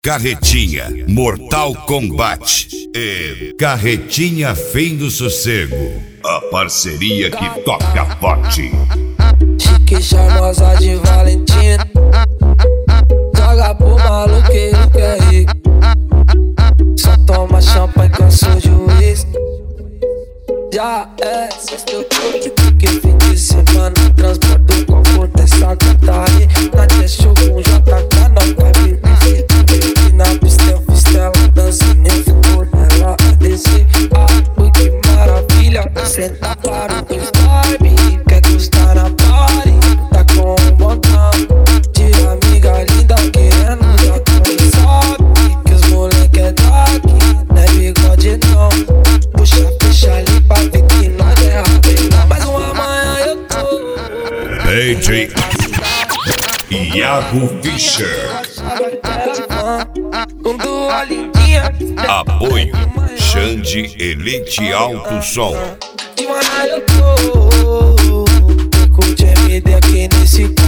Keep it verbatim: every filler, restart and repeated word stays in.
Carretinha Mortal Kombat e Carretinha Fim do Sossego, a parceria que toca forte. Chique charmosa de Valentina, joga pro maluqueiro que é rico. Só toma champanhe, cansou de uísque. Já é sexto que fim de semana transporta o conforto dessa gata aí. Na testa com o J K, não vai vir. Na pista eu fiz tela, dança nem for ela a descer. Ah, ui, que maravilha. Senta para o vibe, quer gostar na party. Tá com um botão de amiga linda querendo já comer. Sabe que os moleque é daqui, não é bigode não. Puxa, puxa ali pra ver que nós é rapidão. Mas uma manhã eu tô D J Iago Fischer. Apoio Xande Elite Alto Som. De manhã eu tô, tô com o J M D aqui nesse